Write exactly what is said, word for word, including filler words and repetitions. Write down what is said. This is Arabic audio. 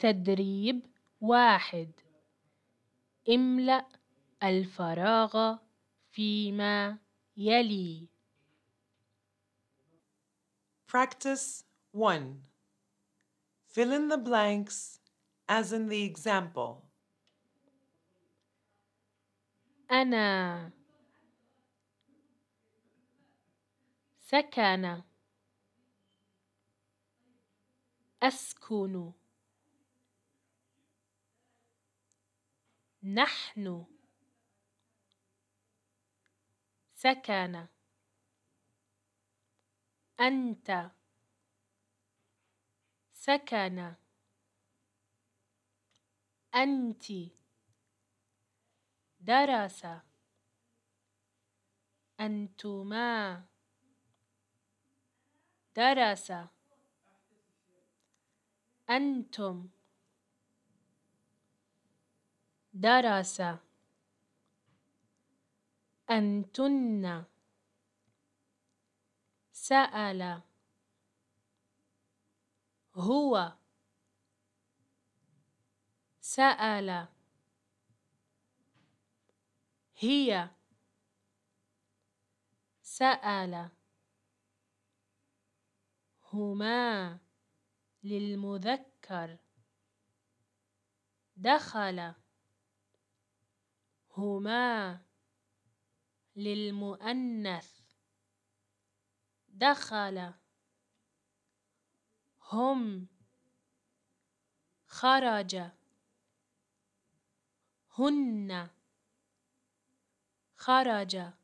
تدريب واحد. املأ الفراغ فيما يلي. Practice one. Fill in the blanks as in the example. أنا سكن أسكن نحن سكن أنت سكن أنت درس أنتما درس أنتم درس أنتن سأل هو سأل هي سأل هما للمذكر دخل هما للمؤنث دخل هم خرج هن خرج